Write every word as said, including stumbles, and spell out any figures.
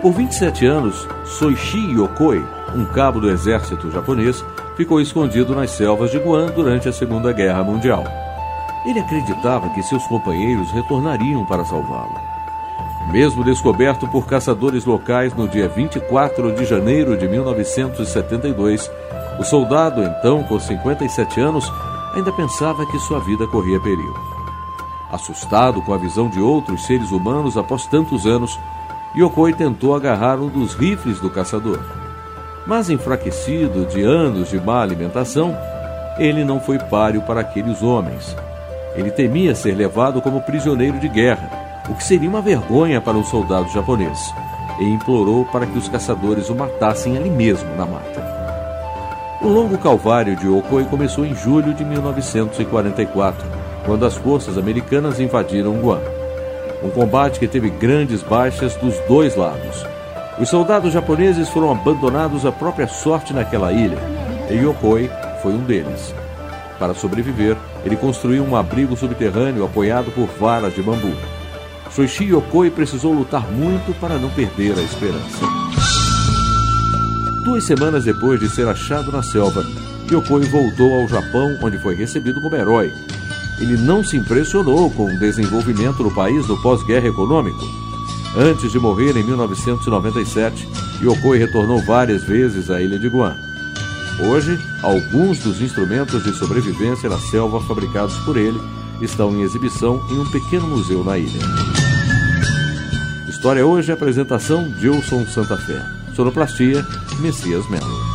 Por vinte e sete anos, Soichi Yokoi, um cabo do exército japonês, ficou escondido nas selvas de Guam durante a Segunda Guerra Mundial. Ele acreditava que seus companheiros retornariam para salvá-lo. Mesmo descoberto por caçadores locais no dia vinte e quatro de janeiro de mil novecentos e setenta e dois, o soldado, então com cinquenta e sete anos, ainda pensava que sua vida corria perigo. Assustado com a visão de outros seres humanos após tantos anos, Yokoi tentou agarrar um dos rifles do caçador. Mas enfraquecido de anos de má alimentação, ele não foi páreo para aqueles homens. Ele temia ser levado como prisioneiro de guerra, o que seria uma vergonha para um soldado japonês, e implorou para que os caçadores o matassem ali mesmo na mata. O longo calvário de Yokoi começou em julho de mil novecentos e quarenta e quatro, quando as forças americanas invadiram Guam. Um combate que teve grandes baixas dos dois lados. Os soldados japoneses foram abandonados à própria sorte naquela ilha, e Yokoi foi um deles. Para sobreviver, ele construiu um abrigo subterrâneo apoiado por varas de bambu. Soichi Yokoi precisou lutar muito para não perder a esperança. Duas semanas depois de ser achado na selva, Yokoi voltou ao Japão, onde foi recebido como herói. Ele não se impressionou com o desenvolvimento do país no pós-guerra econômico. Antes de morrer em mil novecentos e noventa e sete, Yokoi retornou várias vezes à ilha de Guam. Hoje, alguns dos instrumentos de sobrevivência na selva fabricados por ele estão em exibição em um pequeno museu na ilha. História Hoje, apresentação Gilson Santa Fé. Sonoplastia, Messias Melo.